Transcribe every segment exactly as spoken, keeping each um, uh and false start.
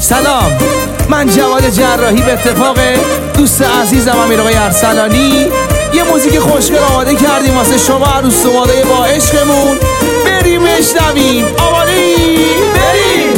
سلام، من جواد جراحی به اتفاق دوست عزیزم امیر آقای ارسلانی یه موزیک خوشگل آماده کردیم واسه شما عروس دومادای با عشقمون. بریم بشنویم. آماده‌ای؟ بریم.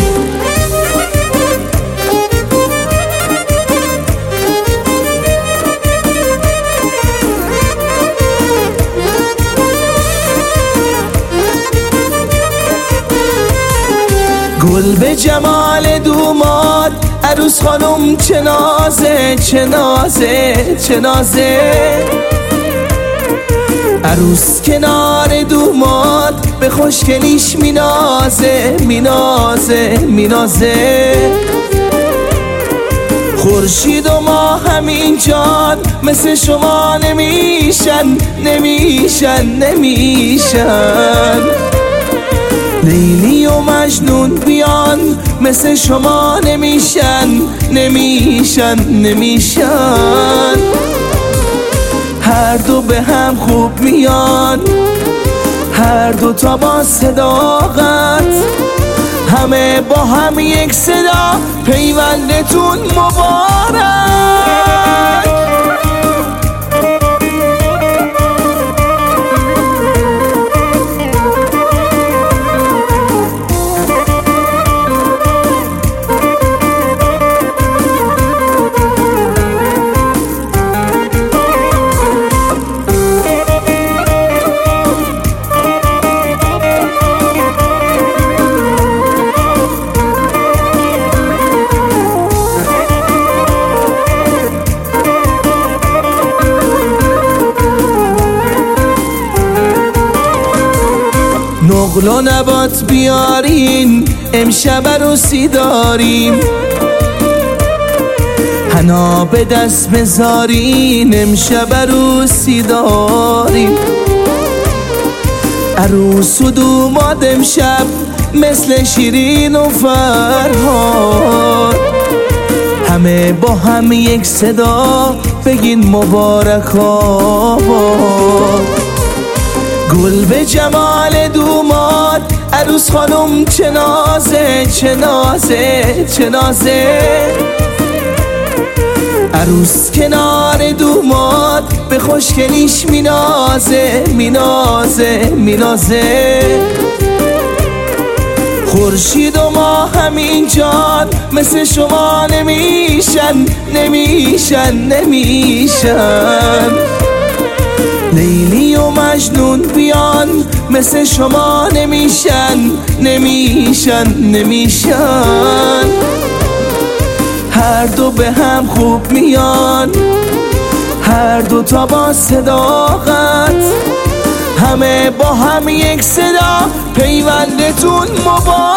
گل به جمال دوماد، عروس خانم چه نازه چه نازه چه نازه. عروس کنار دوماد به خوشگلیش مینازه مینازه مینازه. خورشید و ماه همینجان مثل شما نمیشن نمیشن نمیشن. لیلی و مجنون بیان مثل شما نمیشن نمیشن نمیشن. هر دو به هم خوب میان، هر دو تا با صداقت، همه با هم یک صدا، پیوندتون مبارک. نقل و نبات بیارین، امشب عروسی داریم. حنا به دست بذارین، امشب عروسی داریم. عروس و دوماد امشب مثل شیرین و فرهاد، همه با هم یک صدا بگین مبارک آباد. گل به جمال دوماد، عروس خانم چه نازه چه نازه چه نازه. عروس کنار دوماد به خوشگلیش مینازه مینازه مینازه. خورشید و ماه همینجان مثل شما نمیشن نمیشن نمیشن. لیلی و مجنون بیان مثل شما نمیشن نمیشن نمیشن. هر دو به هم خوب میان، هر دو تا با صداقت، همه با هم یک صدا، پیوندتون مبارک.